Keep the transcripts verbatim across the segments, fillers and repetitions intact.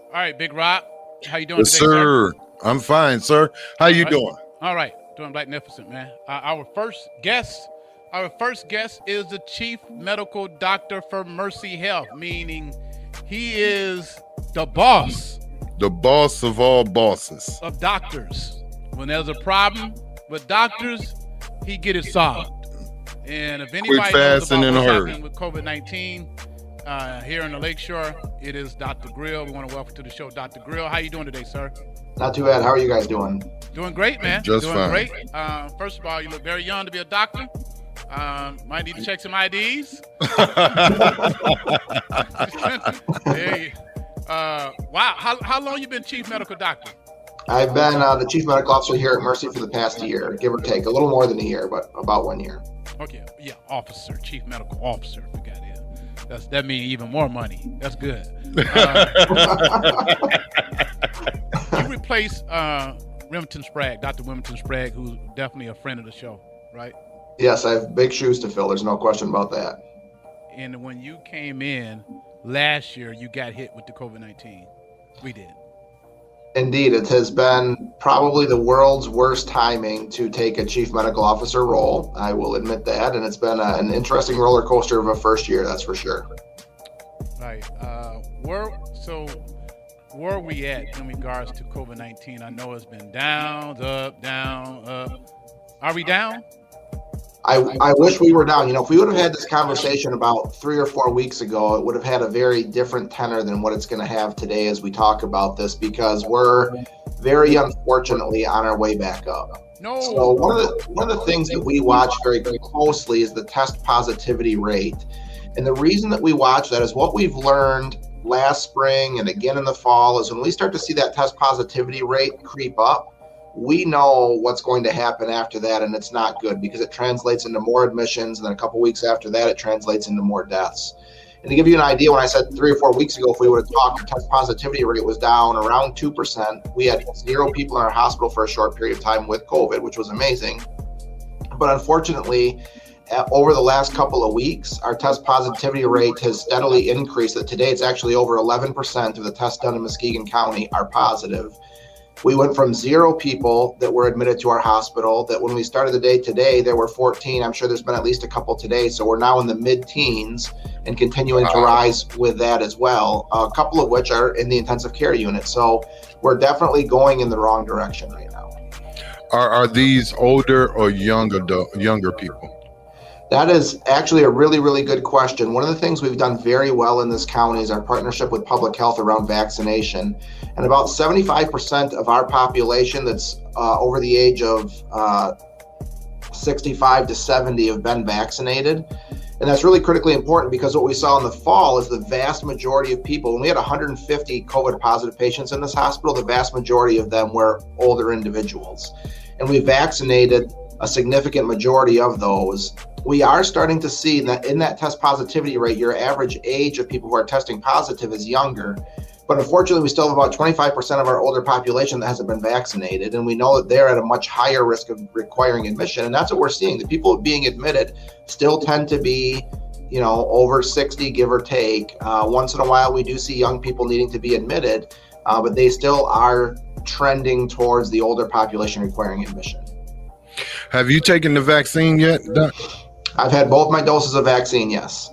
All right, Big Rock. How you doing yes, today, sir? sir? I'm fine, sir. How All you right. doing? All right, doing magnificent, man. Uh, our first guest, our first guest is the chief medical doctor for Mercy Health, meaning he is the boss. The boss of all bosses. Of doctors. When there's a problem with doctors, he get it solved. And if anybody Quick, knows fast, about and in a what's hurry. happening with COVID nineteen uh, here in the Lakeshore, it is Doctor Grill. We want to welcome to the show Doctor Grill. How you doing today, sir? Not too bad. How are you guys doing? Doing great, man. Just doing fine. great. Uh, first of all, you look very young to be a doctor. Um, might need to check some I Ds. Hey, uh, wow. How, how long you been chief medical doctor? I've been uh, the chief medical officer here at Mercy for the past year, give or take. A little more than a year, but about one year. Okay, yeah, officer, chief medical officer. Forgot it. That's that means even more money. That's good. Uh, you replace uh, Remington Sprague, Doctor Remington Sprague, who's definitely a friend of the show, right? Yes, I have big shoes to fill. There's no question about that. And when you came in last year, you got hit with the COVID nineteen. We did. Indeed, it has been probably the world's worst timing to take a chief medical officer role. I will admit that. And it's been a, an interesting roller coaster of a first year, that's for sure. Right. Uh, where, so where are we at in regards to COVID nineteen? I know it's been down, up, down, up. Are we down? I, I wish we were down. You know, if we would have had this conversation about three or four weeks ago, it would have had a very different tenor than what it's going to have today as we talk about this, because we're very unfortunately on our way back up. No. So one of the one of the things that we watch very closely is the test positivity rate. And the reason that we watch that is what we've learned last spring and again in the fall is when we start to see that test positivity rate creep up, we know what's going to happen after that, and it's not good because it translates into more admissions, and then a couple weeks after that, it translates into more deaths. And to give you an idea, when I said three or four weeks ago, if we would have talked, our test positivity rate was down around two percent. We had zero people in our hospital for a short period of time with COVID, which was amazing. But unfortunately, over the last couple of weeks, our test positivity rate has steadily increased. That today, it's actually over eleven percent of the tests done in Muskegon County are positive. We went from zero people that were admitted to our hospital, that when we started the day today, there were fourteen. I'm sure there's been at least a couple today. So we're now in the mid-teens and continuing to rise with that as well, a couple of which are in the intensive care unit. So we're definitely going in the wrong direction right now. Are are these older or younger younger people? That is actually a really, really good question. One of the things we've done very well in this county is our partnership with public health around vaccination. And about seventy-five percent of our population that's uh, over the age of uh, sixty-five to seventy have been vaccinated. And that's really critically important because what we saw in the fall is the vast majority of people, when we had one hundred fifty COVID positive patients in this hospital, the vast majority of them were older individuals. And we vaccinated a significant majority of those. We are starting to see that in that test positivity rate, your average age of people who are testing positive is younger. But unfortunately, we still have about twenty-five percent of our older population that hasn't been vaccinated. And we know that they're at a much higher risk of requiring admission. And that's what we're seeing. The people being admitted still tend to be, you know, over sixty, give or take. Uh, once in a while, we do see young people needing to be admitted, uh, but they still are trending towards the older population requiring admission. Have you taken the vaccine yet, Doc? I've had both my doses of vaccine, yes.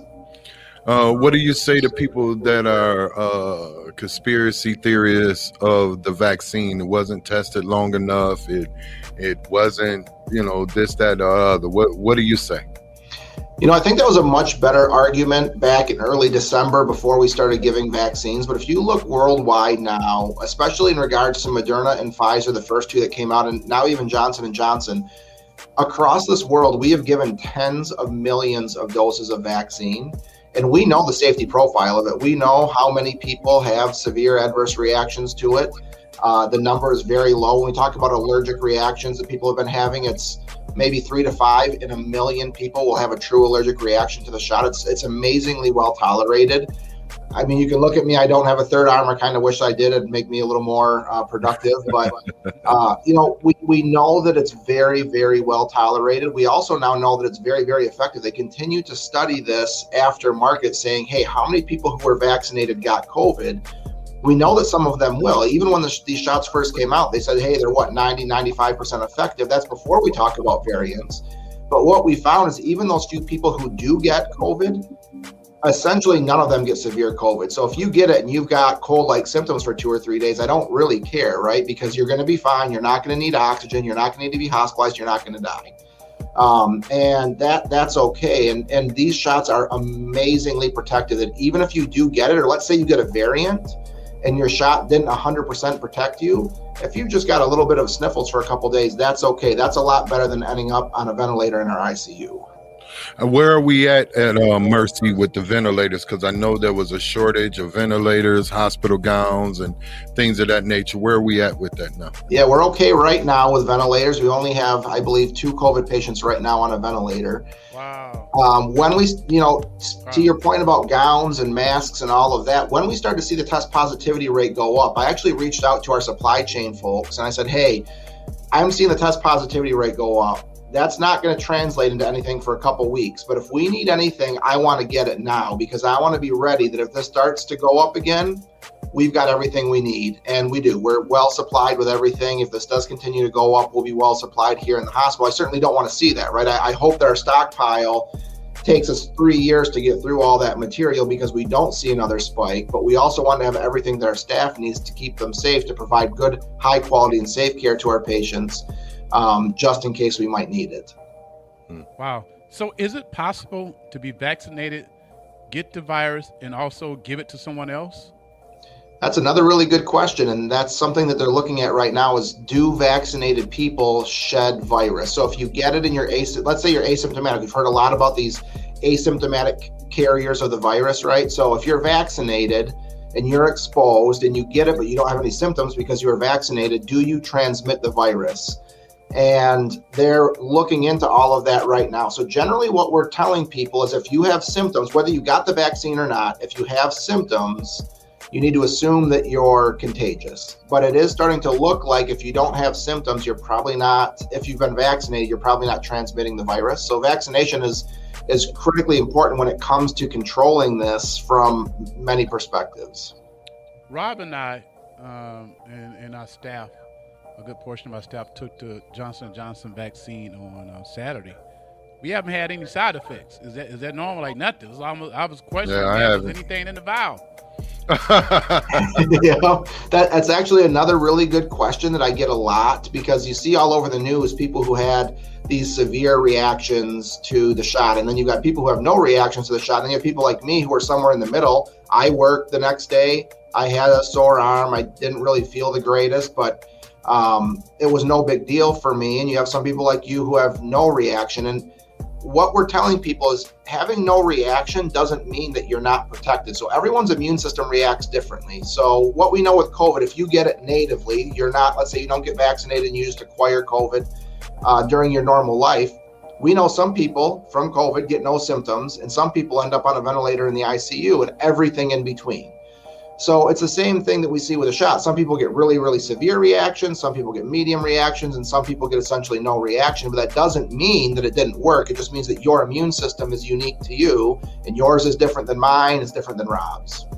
Uh, what do you say to people that are uh, conspiracy theorists of the vaccine? It wasn't tested long enough. It it wasn't, you know, this, that, or other. What what do you say? You know, I think that was a much better argument back in early December before we started giving vaccines. But if you look worldwide now, especially in regards to Moderna and Pfizer, the first two that came out, and now even Johnson and Johnson, across this world, we have given tens of millions of doses of vaccine. And we know the safety profile of it. We know how many people have severe adverse reactions to it. Uh, the number is very low. When we talk about allergic reactions that people have been having, it's maybe three to five in a million people will have a true allergic reaction to the shot. It's it's amazingly well tolerated. I mean, you can look at me. I don't have a third arm. I kind of wish I did. It'd make me a little more uh, productive. But, uh, you know, we, we know that it's very, very well tolerated. We also now know that it's very, very effective. They continue to study this after market saying, hey, how many people who were vaccinated got COVID? We know that some of them will. Even when the, these shots first came out, they said, hey, they're what, ninety, ninety-five percent effective. That's before we talk about variants. But what we found is even those few people who do get COVID, essentially none of them get severe COVID. So if you get it and you've got cold-like symptoms for two or three days, I don't really care, right? Because you're going to be fine. You're not going to need oxygen. You're not going to need to be hospitalized. You're not going to die. Um, and that that's okay. And, and these shots are amazingly protective that even if you do get it, or let's say you get a variant, and your shot didn't one hundred percent protect you, if you've just got a little bit of sniffles for a couple of days, that's okay. That's a lot better than ending up on a ventilator in our I C U. Uh, where are we at at uh, Mercy with the ventilators? Because I know there was a shortage of ventilators, hospital gowns, and things of that nature. Where are we at with that now? Yeah, we're okay right now with ventilators. We only have, I believe, two COVID patients right now on a ventilator. Wow. Um, when we, you know, wow. to your point about gowns and masks and all of that, when we start to see the test positivity rate go up, I actually reached out to our supply chain folks and I said, hey, I'm seeing the test positivity rate go up. That's not going to translate into anything for a couple weeks. But if we need anything, I want to get it now because I want to be ready that if this starts to go up again, we've got everything we need. And we do. We're well supplied with everything. If this does continue to go up, we'll be well supplied here in the hospital. I certainly don't want to see that, right? I, I hope that our stockpile takes us three years to get through all that material because we don't see another spike. But we also want to have everything that our staff needs to keep them safe, to provide good, high quality and safe care to our patients. Um, just in case we might need it. Wow. So is it possible to be vaccinated, get the virus, and also give it to someone else? That's another really good question. And that's something that they're looking at right now is, do vaccinated people shed virus? So if you get it in your, as- let's say you're asymptomatic, we've heard a lot about these asymptomatic carriers of the virus, right? So if you're vaccinated and you're exposed and you get it, but you don't have any symptoms because you were vaccinated, do you transmit the virus? And they're looking into all of that right now. So generally what we're telling people is if you have symptoms, whether you got the vaccine or not, if you have symptoms, you need to assume that you're contagious. But it is starting to look like if you don't have symptoms, you're probably not, if you've been vaccinated, you're probably not transmitting the virus. So vaccination is, is critically important when it comes to controlling this from many perspectives. Rob and I um, and, and our staff, a good portion of our staff took the Johnson and Johnson vaccine on uh, Saturday. We haven't had any side effects. Is that is that normal? Like nothing. It's almost, I was questioning yeah, if there's anything in the vial. you know, that, that's actually another really good question that I get a lot because you see all over the news people who had these severe reactions to the shot. And then you've got people who have no reactions to the shot. And then you have people like me who are somewhere in the middle. I worked the next day. I had a sore arm. I didn't really feel the greatest, but Um, it was no big deal for me. And you have some people like you who have no reaction. And what we're telling people is having no reaction doesn't mean that you're not protected. So everyone's immune system reacts differently. So what we know with COVID, if you get it natively, you're not, let's say you don't get vaccinated and you just acquire COVID uh, during your normal life. We know some people from COVID get no symptoms and some people end up on a ventilator in the I C U and everything in between. So it's the same thing that we see with a shot. Some people get really, really severe reactions. Some people get medium reactions and some people get essentially no reaction, but that doesn't mean that it didn't work. It just means that your immune system is unique to you and yours is different than mine. It's different than Rob's.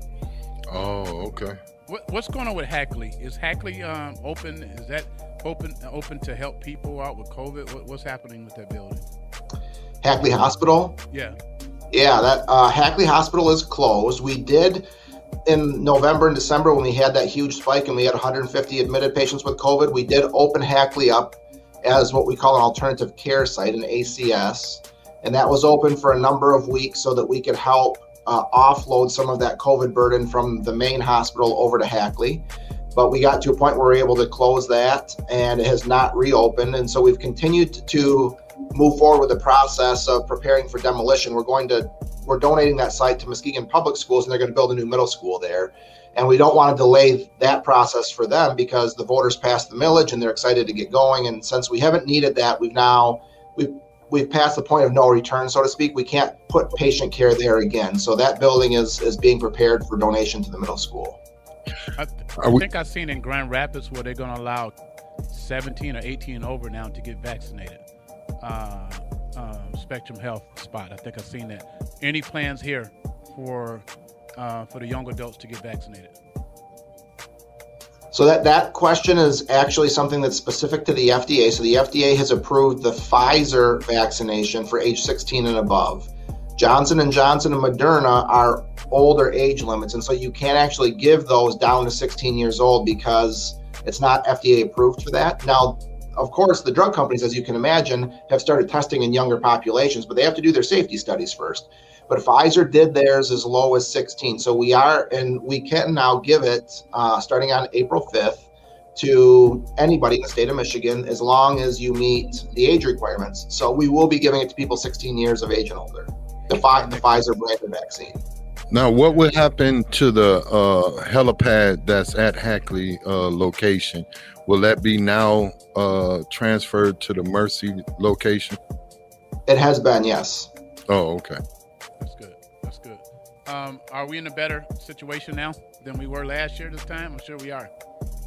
Oh, okay. What, what's going on with Hackley? Is Hackley um, open? Is that open open to help people out with COVID? What, what's happening with that building? Hackley Hospital? Yeah. Yeah, that uh, Hackley Hospital is closed. We did in November and December when we had that huge spike and we had one hundred fifty admitted patients with COVID, we did open Hackley up as what we call an alternative care site, an A C S. And that was open for a number of weeks so that we could help uh, offload some of that COVID burden from the main hospital over to Hackley. But we got to a point where we were able to close that and it has not reopened. And so we've continued to move forward with the process of preparing for demolition. We're going to We're donating that site to Muskegon Public Schools, and they're going to build a new middle school there. And we don't want to delay that process for them because the voters passed the millage and they're excited to get going. And since we haven't needed that, we've now we've we've passed the point of no return, so to speak. We can't put patient care there again. So that building is is being prepared for donation to the middle school. I, I we- think I've seen in Grand Rapids where they're going to allow seventeen or eighteen and over now to get vaccinated. Uh, um, Spectrum Health spot. I think I've seen that. Any plans here for uh, for the young adults to get vaccinated? So that, that question is actually something that's specific to the F D A. So the F D A has approved the Pfizer vaccination for age sixteen and above. Johnson and Johnson and Moderna are older age limits, and so you can't actually give those down to sixteen years old because it's not F D A approved for that. Now, of course, the drug companies, as you can imagine, have started testing in younger populations, but they have to do their safety studies first. But Pfizer did theirs as low as sixteen. So we are, and we can now give it uh, starting on April fifth to anybody in the state of Michigan, as long as you meet the age requirements. So we will be giving it to people sixteen years of age and older, the, Fi- the Pfizer branded vaccine. Now, what would happen to the uh, helipad that's at Hackley uh, location? Will that be now uh, transferred to the Mercy location? It has been, yes. Oh, okay. That's good. That's good. Um, are we in a better situation now than we were last year this time? I'm sure we are.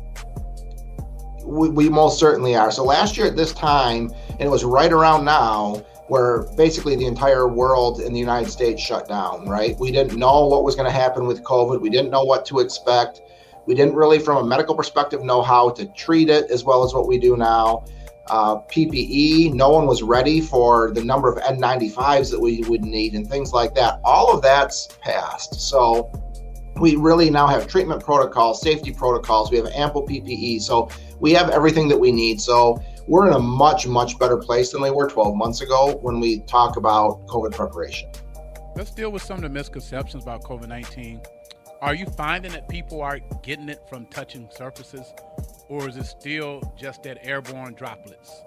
We, we most certainly are. So last year at this time, and it was right around now, where basically the entire world in the United States shut down, right? We didn't know what was going to happen with COVID. We didn't know what to expect. We didn't really, from a medical perspective, know how to treat it as well as what we do now. Uh, P P E, no one was ready for the number of N ninety-fives that we would need and things like that. All of that's passed. So we really now have treatment protocols, safety protocols. We have ample P P E. So we have everything that we need. So we're in a much, much better place than we were twelve months ago when we talk about COVID preparation. Let's deal with some of the misconceptions about COVID nineteen. Are you finding that people are getting it from touching surfaces, or is it still just that airborne droplets?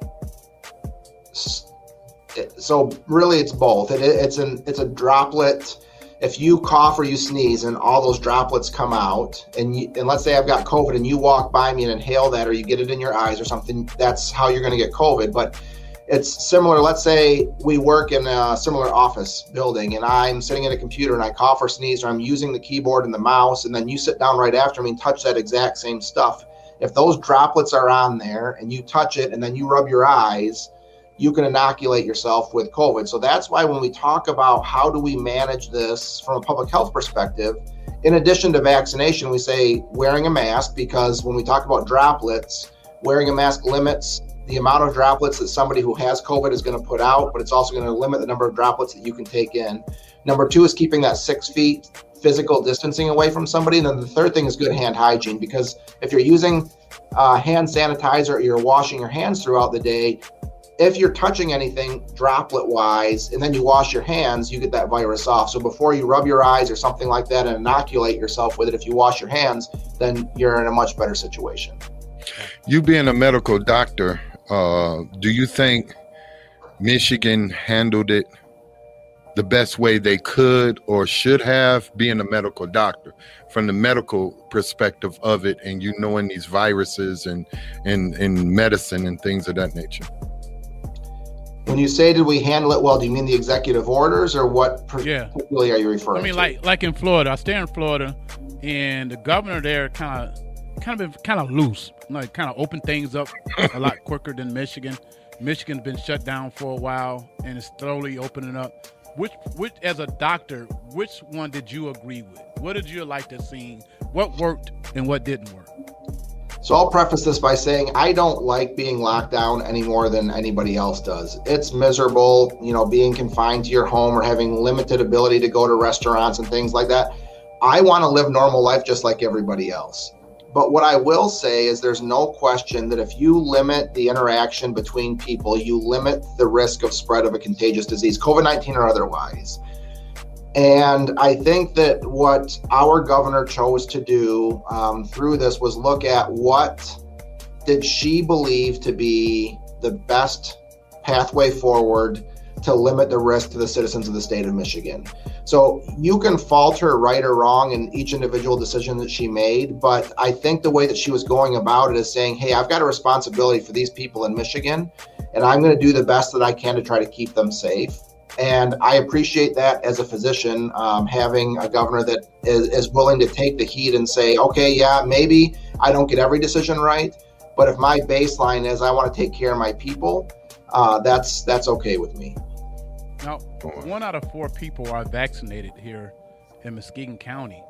So really it's both. It, it's an it's a droplet. If you cough or you sneeze and all those droplets come out, and, you, and let's say I've got COVID and you walk by me and inhale that, or you get it in your eyes or something, that's how you're going to get COVID. But it's similar. Let's say we work in a similar office building and I'm sitting at a computer and I cough or sneeze, or I'm using the keyboard and the mouse, and then you sit down right after me and touch that exact same stuff. If those droplets are on there and you touch it and then you rub your eyes, you can inoculate yourself with COVID. So that's why when we talk about how do we manage this from a public health perspective, in addition to vaccination, we say wearing a mask, because when we talk about droplets, wearing a mask limits the amount of droplets that somebody who has COVID is going to put out, but it's also going to limit the number of droplets that you can take in. Number two is keeping that six feet physical distancing away from somebody. And then the third thing is good hand hygiene, because if you're using uh, hand sanitizer or you're washing your hands throughout the day, if you're touching anything droplet wise and then you wash your hands, you get that virus off. So before you rub your eyes or something like that and inoculate yourself with it, if you wash your hands, then you're in a much better situation. You being a medical doctor, uh, do you think Michigan handled it the best way they could or should have, being a medical doctor, from the medical perspective of it, and you knowing these viruses and, and, and medicine and things of that nature? When you say did we handle it well, do you mean the executive orders, or what particularly yeah. are you referring to? I mean, to? like like in Florida, I stay in Florida, and the governor there kind of kind of been kind of loose, like kind of open things up a lot quicker than Michigan. Michigan's been shut down for a while, and it's slowly opening up. Which, which, as a doctor, which one did you agree with? What did you like to see? What worked and what didn't work? So I'll preface this by saying I don't like being locked down any more than anybody else does. It's miserable, you know, being confined to your home or having limited ability to go to restaurants and things like that. I want to live normal life just like everybody else. But what I will say is there's no question that if you limit the interaction between people, you limit the risk of spread of a contagious disease, COVID nineteen or otherwise. And I think that what our governor chose to do um, through this was look at what did she believe to be the best pathway forward to limit the risk to the citizens of the state of Michigan. So you can fault her right or wrong in each individual decision that she made, but I think the way that she was going about it is saying, hey, I've got a responsibility for these people in Michigan, and I'm going to do the best that I can to try to keep them safe. And I appreciate that as a physician, um, having a governor that is, is willing to take the heat and say, okay, yeah, maybe I don't get every decision right, but if my baseline is I want to take care of my people, uh, that's that's okay with me. Now, one out of four people are vaccinated here in Muskegon County.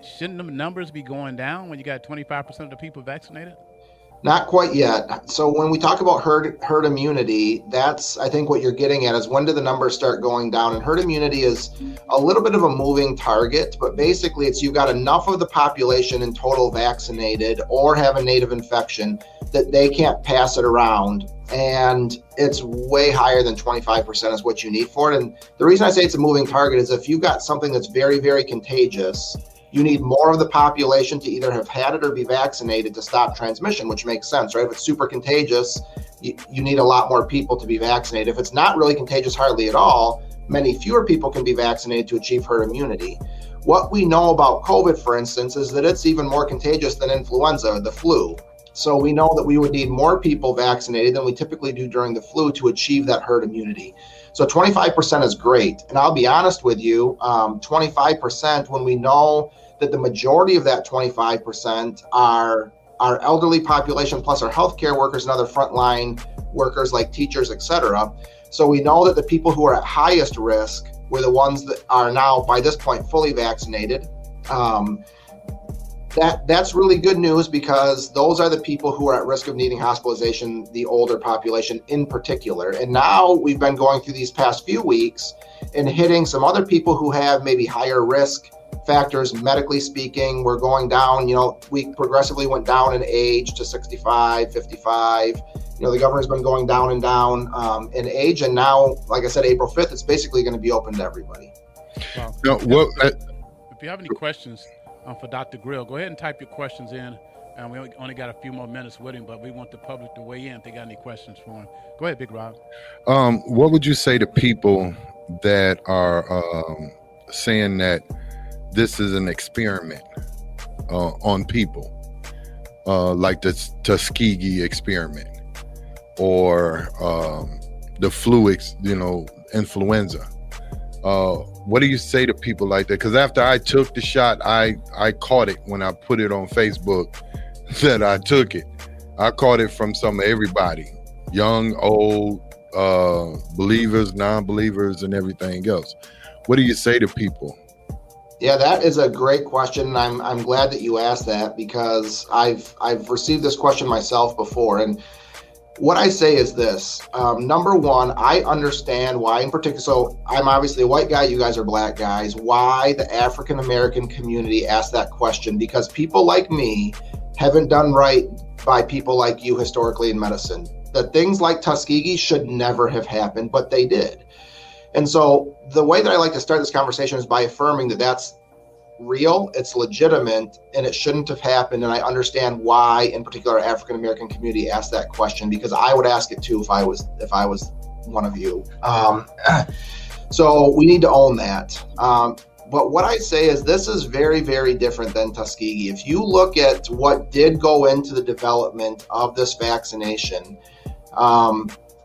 shouldn't the numbers be going down when you got twenty-five percent of the people vaccinated? Not quite yet. So when we talk about herd herd immunity, that's, I think what you're getting at is when do the numbers start going down? And herd immunity is a little bit of a moving target, but basically it's you've got enough of the population in total vaccinated or have a native infection that they can't pass it around. And it's way higher than twenty-five percent is what you need for it. And the reason I say it's a moving target is if you've got something that's very, very contagious, you need more of the population to either have had it or be vaccinated to stop transmission, which makes sense, right? If it's super contagious, you, you need a lot more people to be vaccinated. If it's not really contagious hardly at all, many fewer people can be vaccinated to achieve herd immunity. What we know about COVID, for instance, is that it's even more contagious than influenza, the flu. So we know that we would need more people vaccinated than we typically do during the flu to achieve that herd immunity. So twenty-five percent is great. And I'll be honest with you, um, twenty-five percent, when we know that the majority of that twenty-five percent are our elderly population plus our healthcare workers and other frontline workers like teachers, et cetera. So we know that the people who are at highest risk were the ones that are now, by this point, fully vaccinated. Um, That that's really good news because those are the people who are at risk of needing hospitalization, the older population in particular. And now we've been going through these past few weeks and hitting some other people who have maybe higher risk factors, medically speaking. We're going down, you know, we progressively went down in age to sixty-five, fifty-five. You know, the governor's been going down and down um, in age. And now, like I said, April fifth, it's basically going to be open to everybody. Wow. No, well, I, if you have any questions, Um, for Doctor Grill, go ahead and type your questions in. And we only got a few more minutes with him, but we want the public to weigh in if they got any questions for him. Go ahead, Big Rob. Um, what would you say to people that are um, saying that this is an experiment uh, on people, uh, like the Tuskegee experiment or um, the flu, ex- you know, influenza? Uh, what do you say to people like that? Because after I took the shot, I, I caught it when I put it on Facebook that I took it. I caught it from some everybody, young, old, uh, believers, non-believers, and everything else. What do you say to people? Yeah, that is a great question. And I'm I'm glad that you asked that because I've I've received this question myself before. And what I say is this, um, number one, I understand why in particular, so I'm obviously a white guy, you guys are black guys, why the African-American community asked that question, because people like me haven't done right by people like you historically in medicine. That things like Tuskegee should never have happened, but they did. And so the way that I like to start this conversation is by affirming that that's real, it's legitimate, and it shouldn't have happened. And I understand why, in particular, our African American community asked that question, because I would ask it too if I was if I was one of you. Um, so we need to own that. Um, but what I say is this is very, very different than Tuskegee. If you look at what did go into the development of this vaccination, um,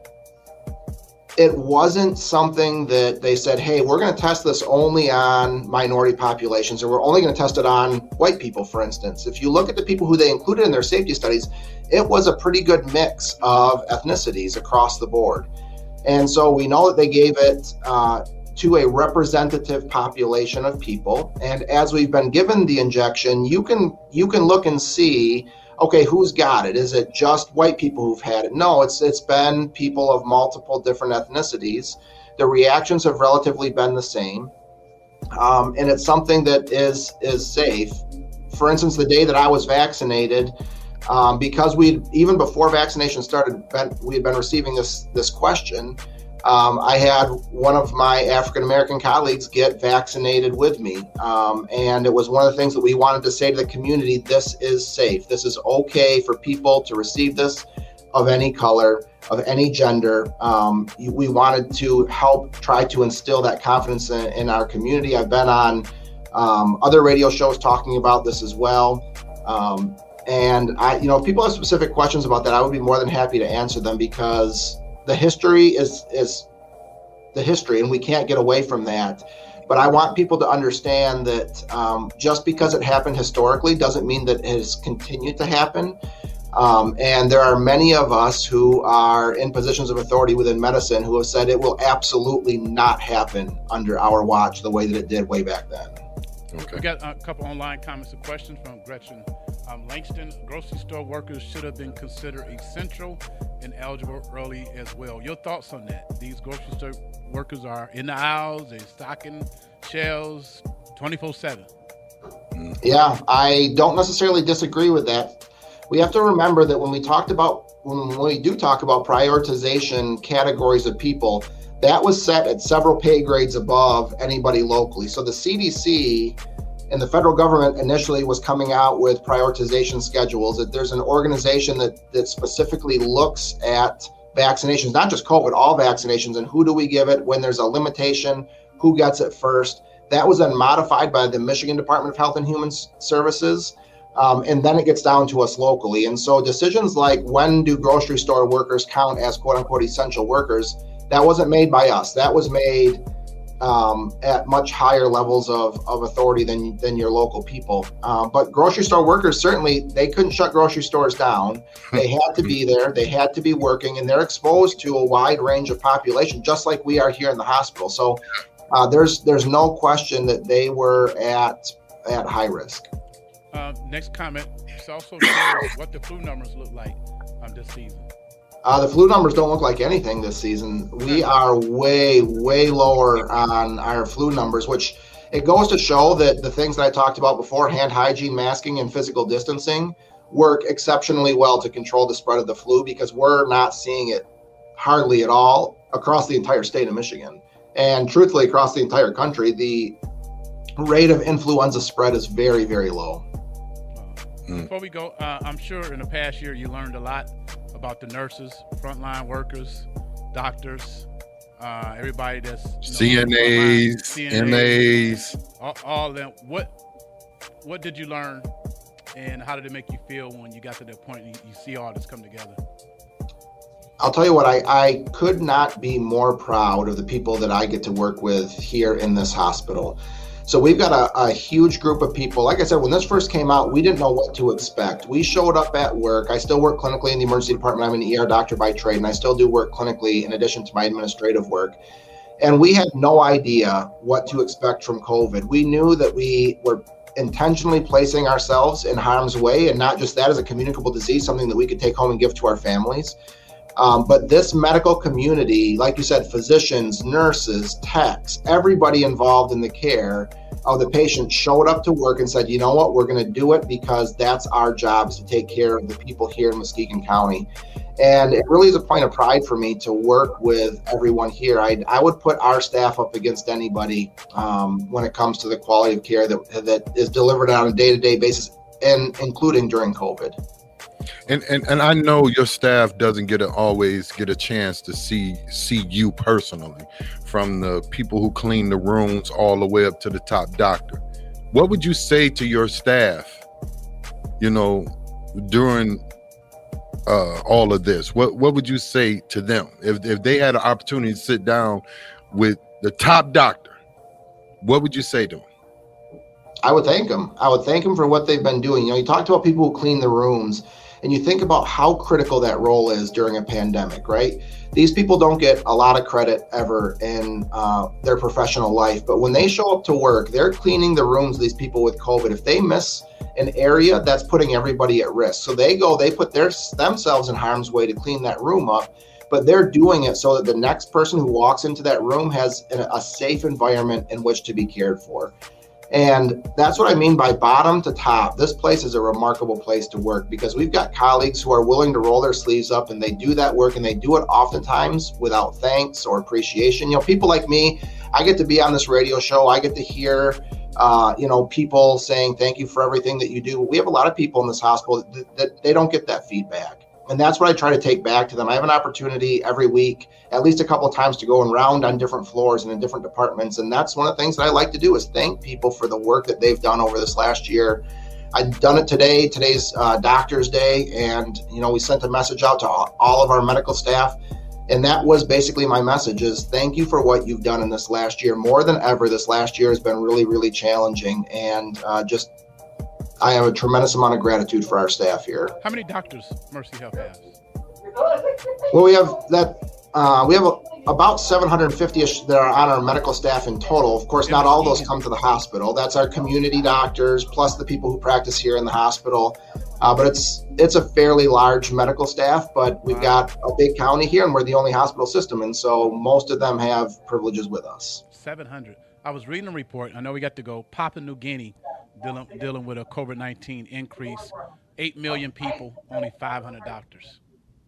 it wasn't something that they said, hey, we're going to test this only on minority populations, or we're only going to test it on white people, for instance. If you look at the people who they included in their safety studies, it was a pretty good mix of ethnicities across the board. And so we know that they gave it uh, to a representative population of people. And as we've been given the injection, you can you can look and see, okay, who's got it? Is it just white people who've had it? No, it's it's been people of multiple different ethnicities. The reactions have relatively been the same. Um, and it's something that is is safe. For instance, the day that I was vaccinated, um, because we even before vaccination started, been, we had been receiving this this question. Um, I had one of my African-American colleagues get vaccinated with me. Um, and it was one of the things that we wanted to say to the community, this is safe. This is okay for people to receive this of any color, of any gender. Um, we wanted to help try to instill that confidence in, in our community. I've been on um, other radio shows talking about this as well. Um, and I, you know, if people have specific questions about that, I would be more than happy to answer them, because the history is is the history, and we can't get away from that. But I want people to understand that um, just because it happened historically doesn't mean that it has continued to happen. Um, and there are many of us who are in positions of authority within medicine who have said it will absolutely not happen under our watch the way that it did way back then. Okay. We got a couple online comments and questions from Gretchen um, Langston. Grocery store workers should have been considered essential and eligible early as well. Your thoughts on that? These grocery store workers are in the aisles, they're stocking shelves twenty-four seven. Yeah, I don't necessarily disagree with that. We have to remember that when we talked about, when we do talk about prioritization categories of people, that was set at several pay grades above anybody locally. So the C D C and the federal government initially was coming out with prioritization schedules, that there's an organization that, that specifically looks at vaccinations, not just COVID, all vaccinations, and who do we give it, when there's a limitation, who gets it first. That was then modified by the Michigan Department of Health and Human Services. Um, and then it gets down to us locally. And so decisions like when do grocery store workers count as quote unquote essential workers, that wasn't made by us. That was made um, at much higher levels of, of authority than, than your local people. Uh, but grocery store workers, certainly, they couldn't shut grocery stores down. They had to be there. They had to be working, and they're exposed to a wide range of population, just like we are here in the hospital. So uh, there's there's no question that they were at at high risk. Uh, next comment. It's also shows what the flu numbers look like um, this season. Uh, the flu numbers don't look like anything this season. We are way, way lower on our flu numbers, which it goes to show that the things that I talked about before, hand hygiene, masking, and physical distancing, work exceptionally well to control the spread of the flu, because we're not seeing it hardly at all across the entire state of Michigan. And truthfully, across the entire country, the rate of influenza spread is very, very low. Uh, before we go, uh, I'm sure in the past year you learned a lot about the nurses, frontline workers, doctors, uh, everybody that's you know, C N As, C N As, N As, all, all of them. What what did you learn, and how did it make you feel when you got to that point and you, you see all this come together? I'll tell you what, I, I could not be more proud of the people that I get to work with here in this hospital. So we've got a, a huge group of people. Like I said, when this first came out, we didn't know what to expect. We showed up at work. I still work clinically in the emergency department. I'm an E R doctor by trade, and I still do work clinically in addition to my administrative work. And we had no idea what to expect from COVID. We knew that we were intentionally placing ourselves in harm's way, and not just that, as a communicable disease, something that we could take home and give to our families. Um, but this medical community, like you said, physicians, nurses, techs, everybody involved in the care of the patient showed up to work and said, you know what, we're going to do it because that's our job, is to take care of the people here in Muskegon County. And it really is a point of pride for me to work with everyone here. I, I would put our staff up against anybody um, when it comes to the quality of care that, that is delivered on a day-to-day basis, and including during COVID. And, and and I know your staff doesn't get to always get a chance to see see you personally, from the people who clean the rooms all the way up to the top doctor. What would you say to your staff, you know, during uh, all of this? What what would you say to them if if they had an opportunity to sit down with the top doctor? What would you say to them? I would thank them. I would thank them for what they've been doing. You know, you talked about people who clean the rooms, and you think about how critical that role is during a pandemic, right? These people don't get a lot of credit ever in uh, their professional life, but when they show up to work, they're cleaning the rooms of these people with COVID. If they miss an area, that's putting everybody at risk. So they go, they put their themselves in harm's way to clean that room up, but they're doing it so that the next person who walks into that room has a, a safe environment in which to be cared for. And that's what I mean by bottom to top. This place is a remarkable place to work, because we've got colleagues who are willing to roll their sleeves up, and they do that work, and they do it oftentimes without thanks or appreciation. You know, people like me, I get to be on this radio show. I get to hear, uh, you know, people saying thank you for everything that you do. We have a lot of people in this hospital that, that they don't get that feedback. And that's what I try to take back to them. I have an opportunity every week, at least a couple of times, to go and round on different floors and in different departments. And that's one of the things that I like to do, is thank people for the work that they've done over this last year. I've done it today. Today's uh, Doctor's Day. And, you know, we sent a message out to all of our medical staff. And that was basically my message, is thank you for what you've done in this last year. More than ever, this last year has been really, really challenging. And uh, just I have a tremendous amount of gratitude for our staff here. How many doctors Mercy Health has? Well, we have that. Uh, we have a, about seven hundred fifty-ish that are on our medical staff in total. Of course, not all those come to the hospital. That's our community doctors, plus the people who practice here in the hospital. Uh, but it's it's a fairly large medical staff, but we've got a big county here, and we're the only hospital system, and so most of them have privileges with us. seven hundred. I was reading a report. I know we got to go. Papua New Guinea dealing, dealing with a COVID nineteen increase. eight million people, only five hundred doctors.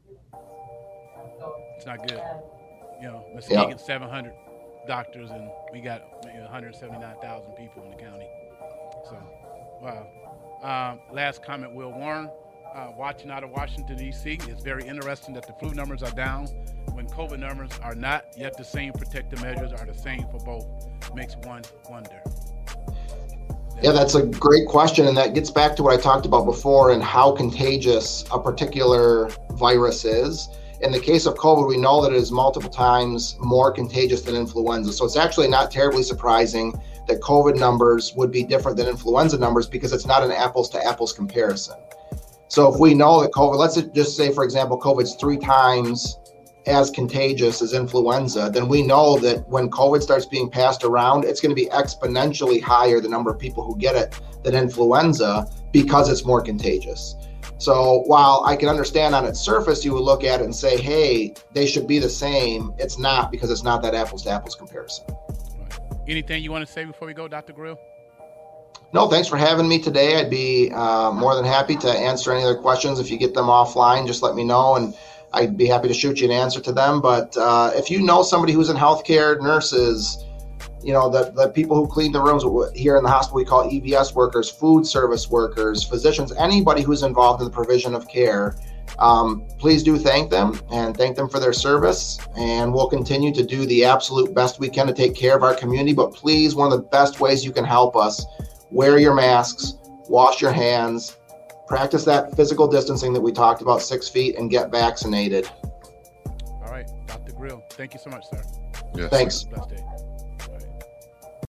It's not good. You know, Muskegon, yep. seven hundred doctors, and we got maybe one hundred seventy-nine thousand people in the county. So, wow. Um, last comment, Will Warren, uh, watching out of Washington, D C It's very interesting that the flu numbers are down when COVID numbers are not, yet the same protective measures are the same for both. Makes one wonder. Yeah, that's a great question, and that gets back to what I talked about before and how contagious a particular virus is. In the case of COVID, we know that it is multiple times more contagious than influenza. So it's actually not terribly surprising that COVID numbers would be different than influenza numbers because it's not an apples to apples comparison. So if we know that COVID, let's just say, for example, COVID's three times as contagious as influenza, then we know that when COVID starts being passed around, it's going to be exponentially higher, the number of people who get it, than influenza because it's more contagious. So while I can understand on its surface, you would look at it and say, hey, they should be the same. It's not, because it's not that apples to apples comparison. Right. Anything you want to say before we go, Doctor Grill? No, thanks for having me today. I'd be uh, more than happy to answer any other questions. If you get them offline, just let me know, and I'd be happy to shoot you an answer to them. But uh, if you know somebody who's in healthcare, nurses, you know, the, the people who clean the rooms here in the hospital, we call E V S workers, food service workers, physicians, anybody who's involved in the provision of care, um, please do thank them and thank them for their service. And we'll continue to do the absolute best we can to take care of our community. But please, one of the best ways you can help us, wear your masks, wash your hands, practice that physical distancing that we talked about, six feet, and get vaccinated. All right, Doctor Grill, thank you so much, sir. Yes. Thanks. Blessed day.